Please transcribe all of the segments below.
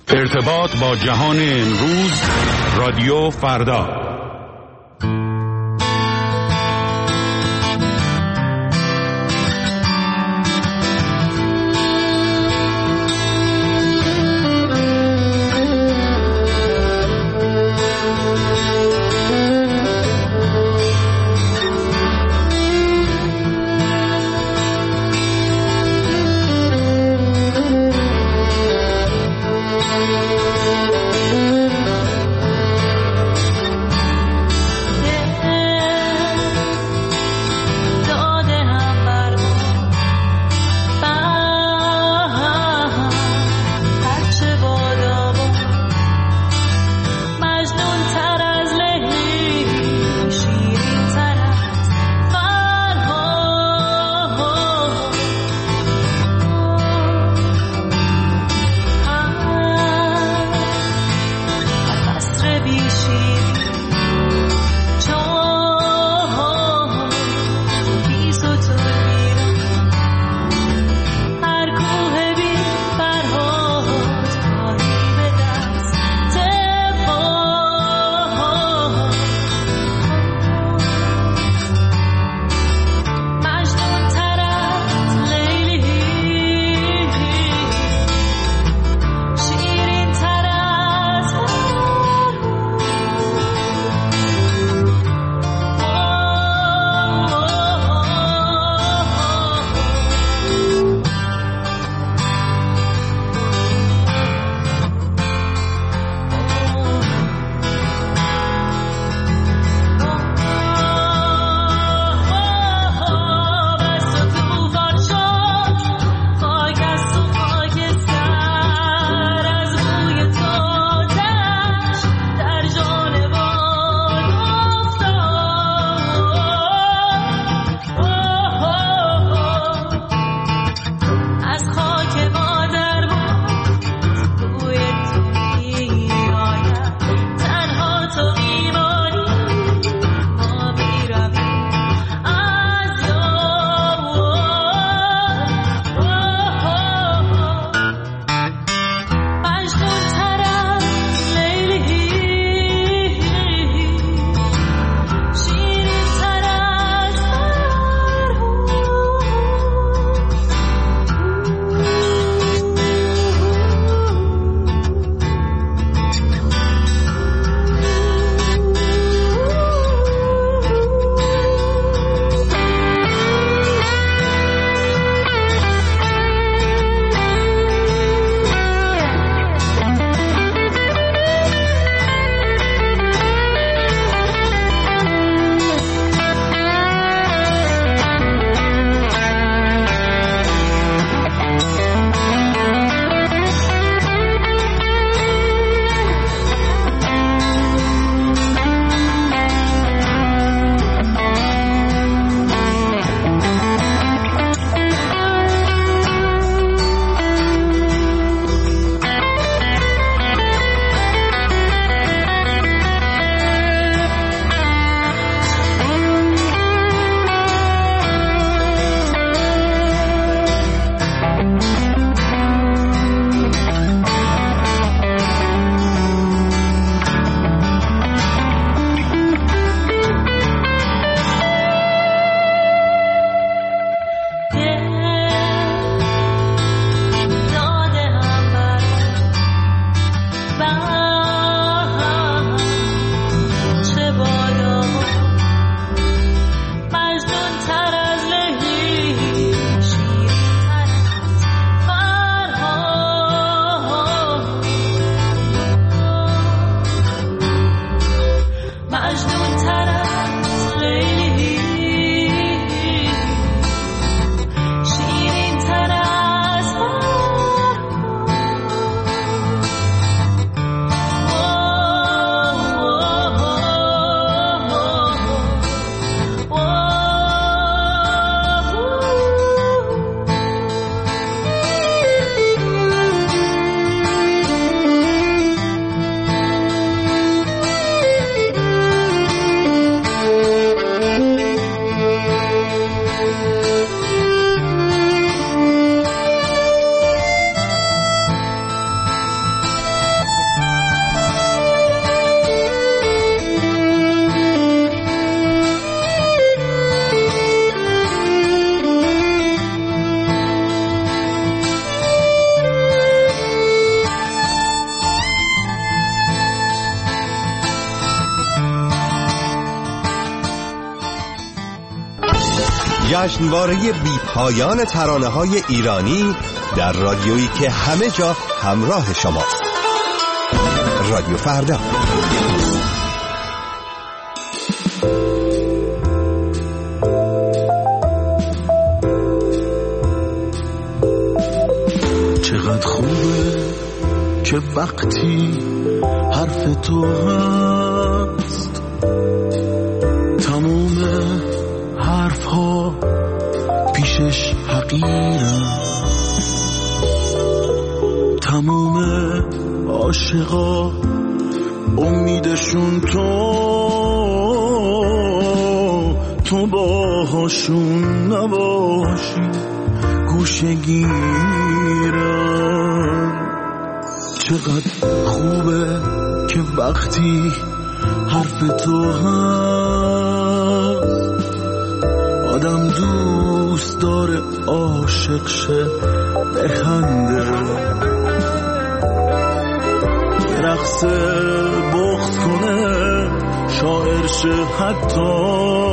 ارتباط با جهان امروز، رادیو فردا. جشنواره بی‌پایان ترانه‌های ایرانی در رادیویی که همه جا همراه شماست. رادیو فردا. چقدر خوبه که وقتی حرف تو هست تموم حرف ها پیشش حقیرم، تموم عاشقا امیدشون تو باهاشون نباشی گوشه گیرم. چقدر خوبه که وقتی حرف تو هست آدم دوست داره عاشق شه، بخنده، رقص بغض کنه، شاعر شه، حتی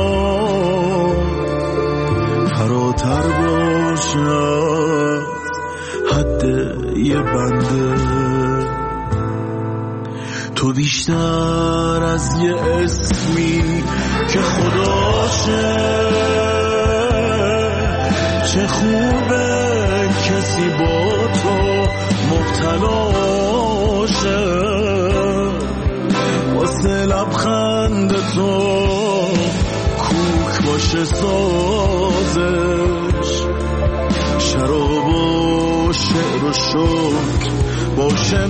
فراتر باشه حد یه بنده. تو بیشتر از یه اسمی که خداشه، چه خوبه کسی با تو مبتلاشه، واسه لبخند تو کوک باشه سازش، شراب و شعر و شکر باشه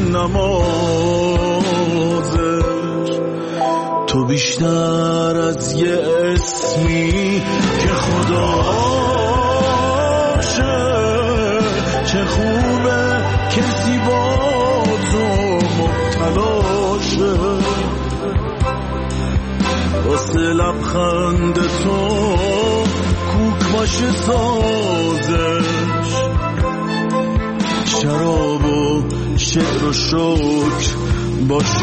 نمازش. تو بیشتر از یه اسمی که خداشه، چه خوبه کسی با تو مبتلاشه، واسه لبخند تو کوک باشه سازش، شراب و شعر و شکر باشه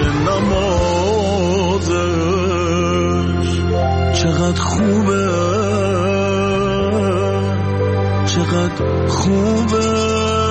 نمازش. چقدر خوبه، چقدر خوبه.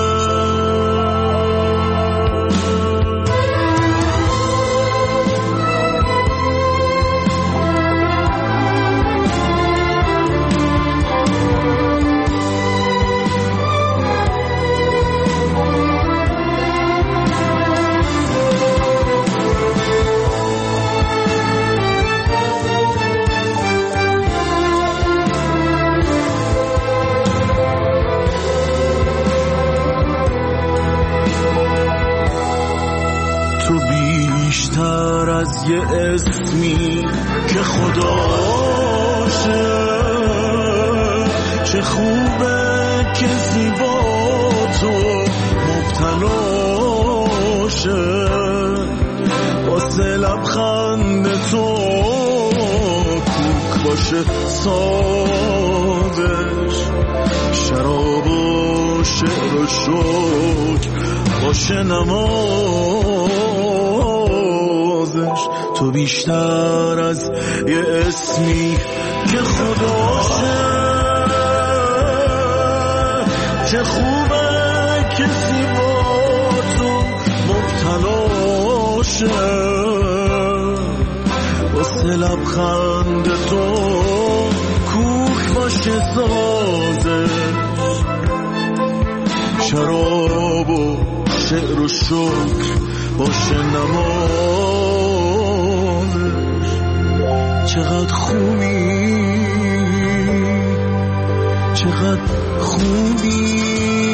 بیشتر از یه اسمی که خداشه، چه خوبه کسی با تو مبتلاشه، واسه لبخند تو کوک باشه سازش، شراب و شعر و شکر باشه نمازش. تو بیشتر از یه اسمی که خداشه، چه خوبه کسی با تو مبتلاشه، واسه لبخند تو کوک باشه سازش، شراب و شعر و شکر باشه نمازش. چقدر خوبی، چقدر خوبی.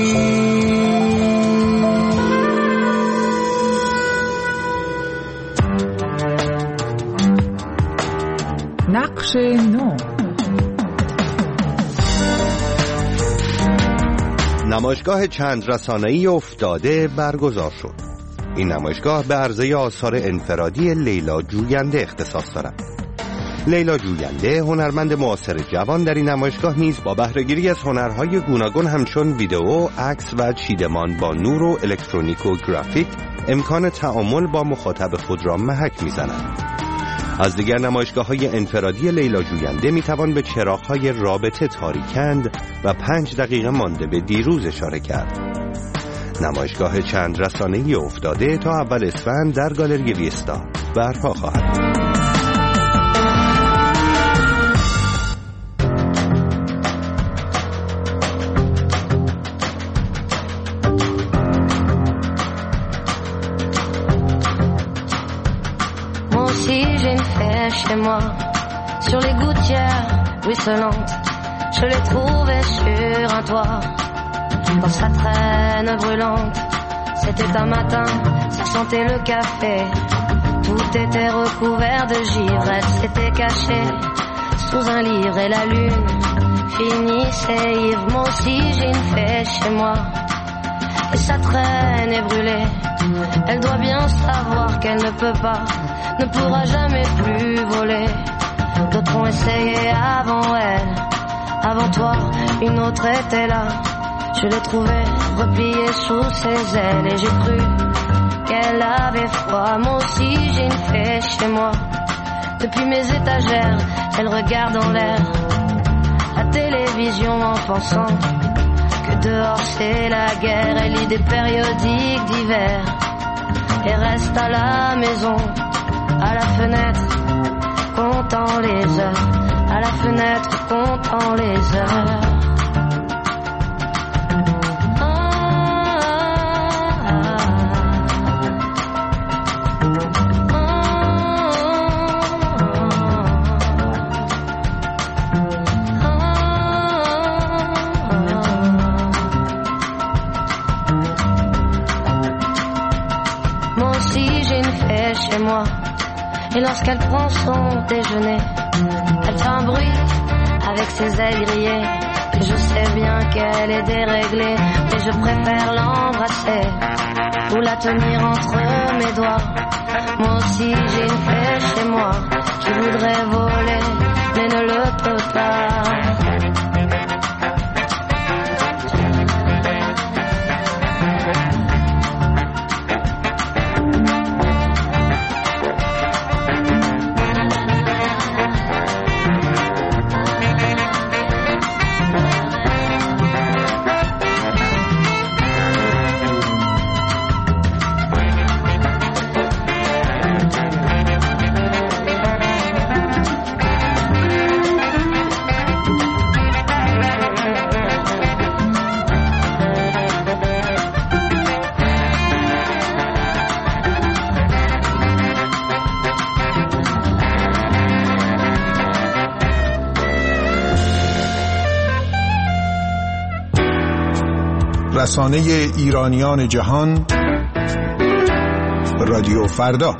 نقش نو. نمایشگاه چند رسانه‌ای افتاده برگزار شد. این نمایشگاه به عرضه آثار انفرادی لیلا جوینده اختصاص دارد. لیلا جوینده هنرمند معاصر جوان در این نمایشگاه نیز با بهره‌گیری از هنرهای گوناگون همچون ویدئو، عکس و چیدمان با نور و الکترونیک و گرافیک امکان تعامل با مخاطب خود را محک می‌زند. از دیگر نمایشگاه‌های انفرادی لیلا جوینده میتوان به چراغ‌های رابطه تاریکند و 5 دقیقه مانده به دیروز اشاره کرد. نمایشگاه چند رسانه‌ای افتاده تا اول اسفند در گالری ویستا برپا خواهد بود. Chez moi, sur les gouttières ruisselantes, je l'ai trouvé sur un toit, dans sa traîne brûlante. C'était un matin, ça sentait le café, tout était recouvert de givre. Elle s'était cachée sous un livre et la lune finissait ivre. Moi aussi j'ai une fée chez moi, et sa traîne est brûlée. Elle doit bien savoir qu'elle ne peut pas, ne pourra jamais plus voler. D'autres ont essayé avant elle, avant toi, une autre était là. Je l'ai trouvée repliée sous ses ailes et j'ai cru qu'elle avait froid. Moi aussi j'ai une fée chez moi, depuis mes étagères, elle regarde en l'air la télévision en pensant que dehors c'est la guerre. Elle lit des périodiques d'hiver et reste à la maison, à la fenêtre, comptant les heures, à la fenêtre, comptant les heures. Moi aussi j'ai une fée chez moi, et lorsqu'elle prend son déjeuner, elle fait un bruit avec ses ailes grillées. Et je sais bien qu'elle est déréglée, mais je préfère l'embrasser ou la tenir entre mes doigts. Moi aussi j'ai une fée chez moi, qui voudrait voler, mais ne le peut pas. رسانه ایرانیان جهان، رادیو فردا.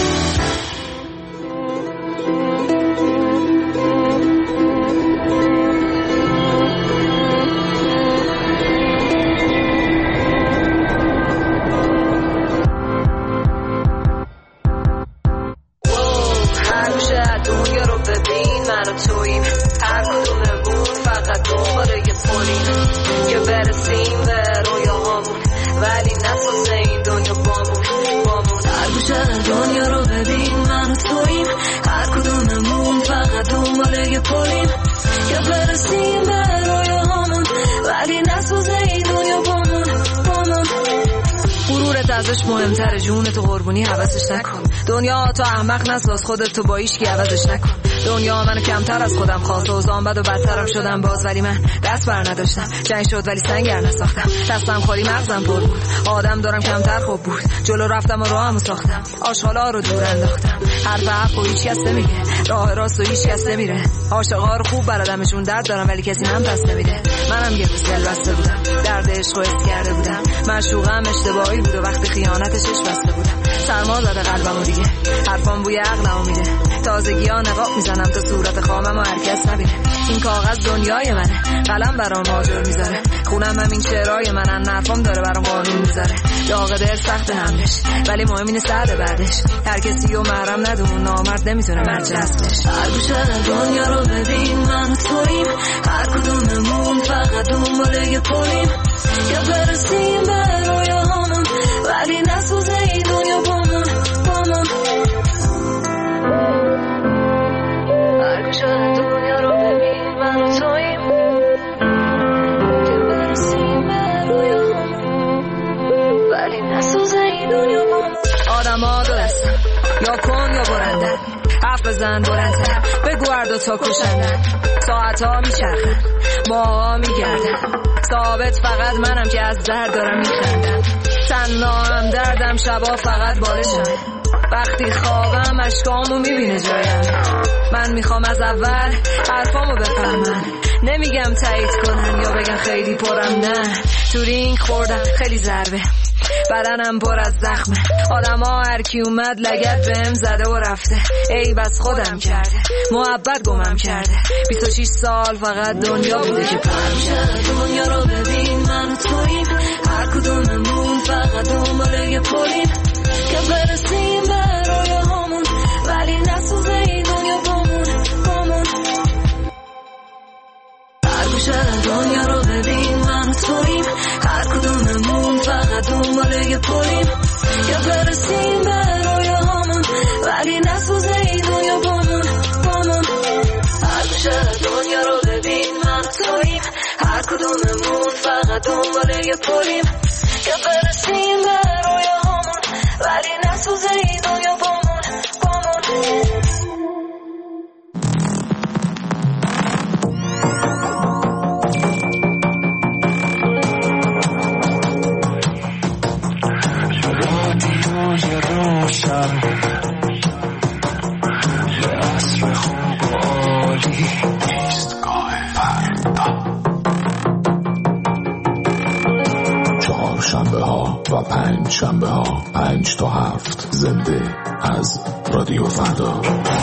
ازش مهمتره، جون تو قربونی حوضش نکن. دنیا تو احمق نساز، خودت تو با هیچکی عوضش نکن. دنیا منو کمتر از خودم خواست، اوضاعم بد و بدترم شدم باز، ولی من دست بر نداشتم. جنگ شد ولی سنگر نساختم، دستم خالی مغزم پر بود. آدم دارم کمتر خوب بود، جلو رفتم و راهمو ساختم. آشغالا رو دور انداختم، حرف حق و هیچ کس نمیگه، راه راست و هیچ کس نمیره. عاشقا رو خوب بلدمشون، درد دارم ولی کسی من پس نمیده. منم یه روز دل بسته بودم، درد عشق رو حس کرده بودم. معشوقم اشتباهی بود و وقتی خیانتش بسته بودم. سرما زده قلبمو دیگه، حرفام بوی عقلمو میده. تازگی‌ها نقاب میزنم تا صورت خامم و هر کس نبینه. این کاغذ دنیای منه، قلم برام ماجر میذاره. خونم همین شعرهای منن، حرفام داره برام قانون میذاره. داغ دل سخت همش، ولی مهم اینه سر بعدش. هر کسی رو محرم ندون، نامرد نمیتونه مرد جذبش. هر گوشه دنیا رو ببین، من توییم. هر کدوممون فقط دنبال یه پلیم، یا برسیم به رویاهامون، ولی نسوزه این دنیا بامون. آدم ها دو دستن، یا کن یا برندن، حرف بزن بلندتر، بگو هر دوتا کشندن. ساعت ها میچرخن، ماها میگردن، ثابت فقط منم که از درد دارم میخندم. تنها هم دردم شبا فقط بالشم، وقتی خوابم اشکامو میبینه جایم. من میخوام از اول حرفامو بفهمن، نمیگم تایید کنن یا بگن خیلی پرم، نه تو رینگ خوردم خیلی ضربه، بدنم پر از زخمه. آدم ها هر کی اومد لگد بهم زده و رفته، ای بس خودم کرده محبت گمم کرده. 26 سال فقط دنیا بوده که پرشه. دنیا رو ببین من و تویم، هر کدوممون فقط دنبال یه پلیم که برسیم به رویاهامون، ولی نسوزه این دنیا بامون. هر گوشه دنیا رو ببین من و تویم، هر کدوممون فقط دنبال یه پلیم که برسیم به رویاهامون، ولی نسوزه این دنیا بامون. هر گوشه دنیا رو ببین من و تویم، هر کدوممون فقط دنبال یه پلیم که برسیم به رویاهامون، ولی نسوزه این دنیا بامون. روشن عصر خوب عالی، ایستگاه فردا. چهارشنبه ها و پنج شنبه ها 5 تا 7 زنده از رادیو فردا.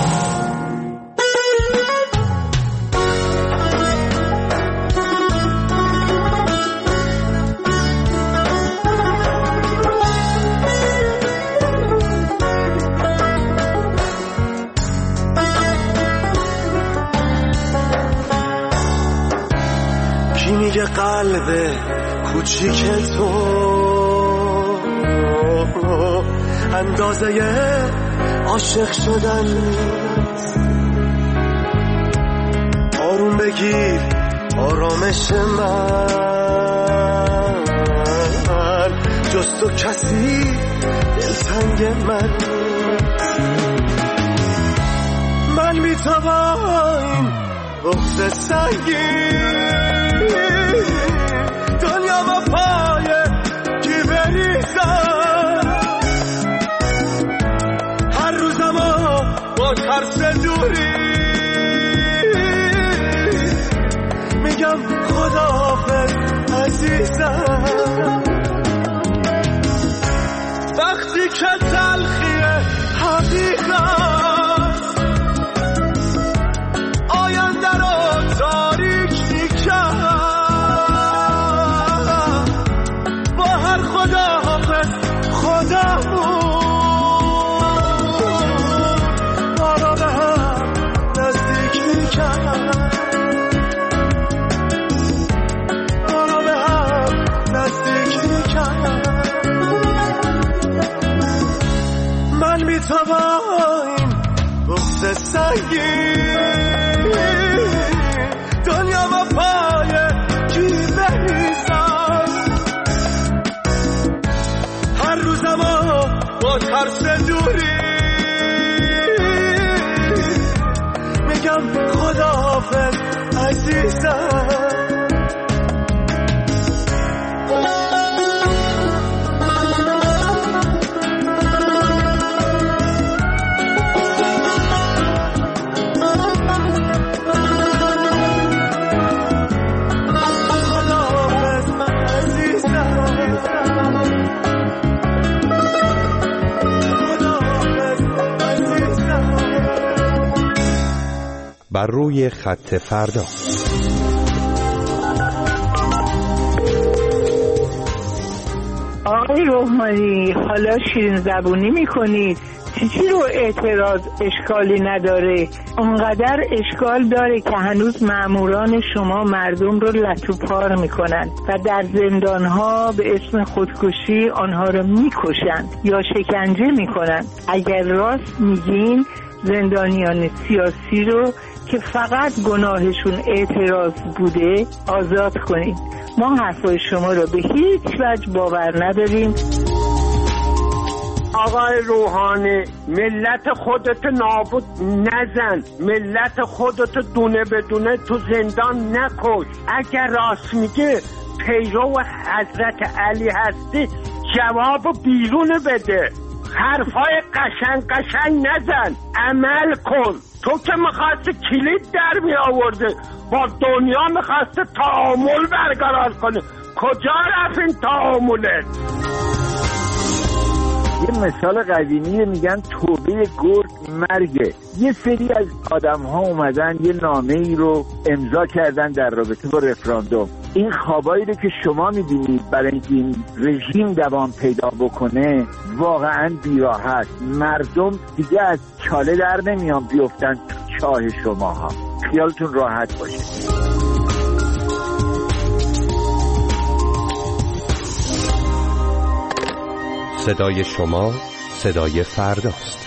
قلب کوچیک تو اندازه عاشق شدن نیست. آروم بگیر آرامش من، جز تو کسی دلتنگ من نیست. من بی تو با این بغض سنگین، دنیا با پای کی بریزم، هر روزمو با ترس دوری میگم خداحافظ عزیزم. وقتی که تلخی حقیقت آینده رو تاریک میکرد، خداحافظ خدامون ما را به هم نزدیک میکرد، ما را به هم نزدیک میکرد. من بی تو با این بغض سنگین، دنیا با پای کی بریزم، هر روزمو با ترس دوری میگم خداحافظ عزیزم. بر روی خط فردا. آقای روحانی، حالا شیرین زبونی میکنید، چی رو اعتراض اشکالی نداره؟ اونقدر اشکال داره که هنوز ماموران شما مردم رو لطوپار میکنن و در زندانها به اسم خودکشی آنها رو میکشن یا شکنجه میکنن. اگر راست میگین زندانیان سیاسی رو که فقط گناهشون اعتراض بوده آزاد کنید. ما حرفای شما رو به هیچ وجه باور نداریم. آقای روحانی ملت خودت نابود نزن، ملت خودت دونه بدونه تو زندان نکش. اگر راست میگه پیرو حضرت علی هستی جواب بیرون بده، حرفای قشنگ نزن، عمل کن. تو که میخواستی کلید در می آورده، با دنیا میخواسته تعامل برقرار کنه، کجا رفت این تعاملت؟ یه مثال قدیمی میگن توبه گرگ مرگه. یه سری از آدم ها اومدن یه نامه ای رو امضا کردن در رابطه با رفراندوم. این خوابایی رو که شما میبینید برای اینکه این رژیم دوام پیدا بکنه واقعا بیراحت. مردم دیگه از چاله در نمیان بیفتن تو چاه شماها. خیالتون راحت باشه. صدای شما صدای فرداست.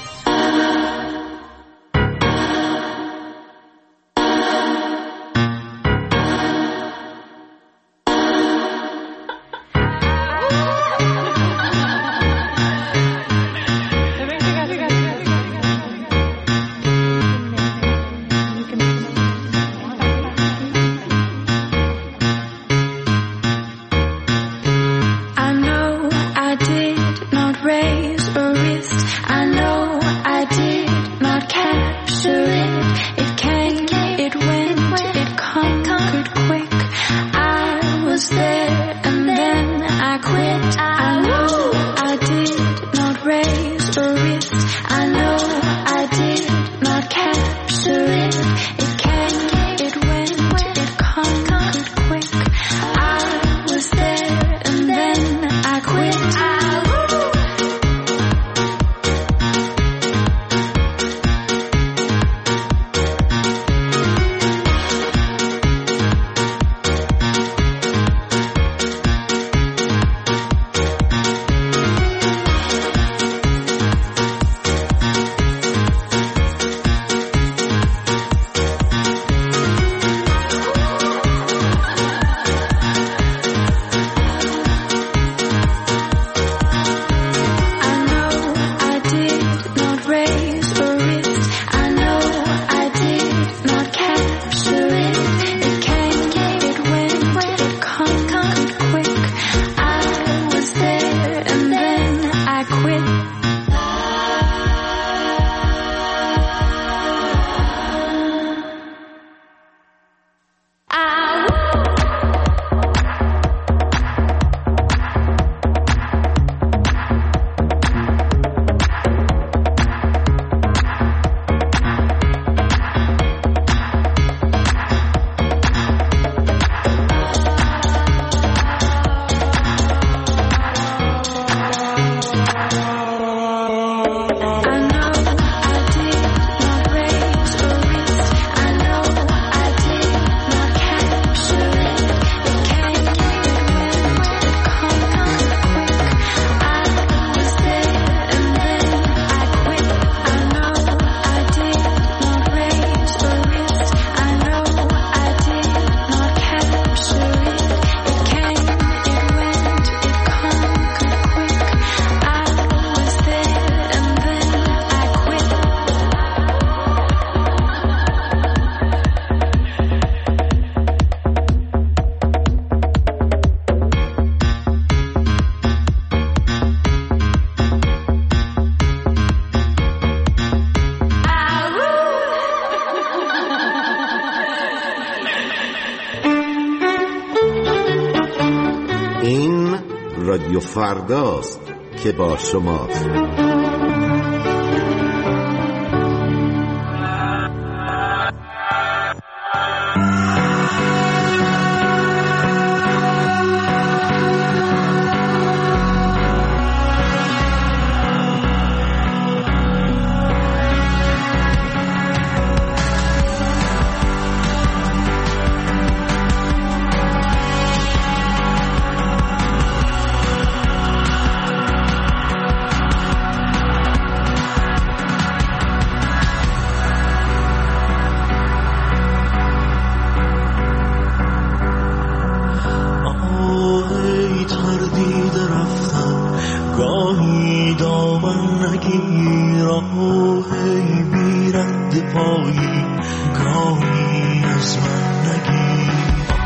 رادیو فرداست که با شماست. گاهی دامن من نگیر ای بی رد پایی گاهی از من نگیر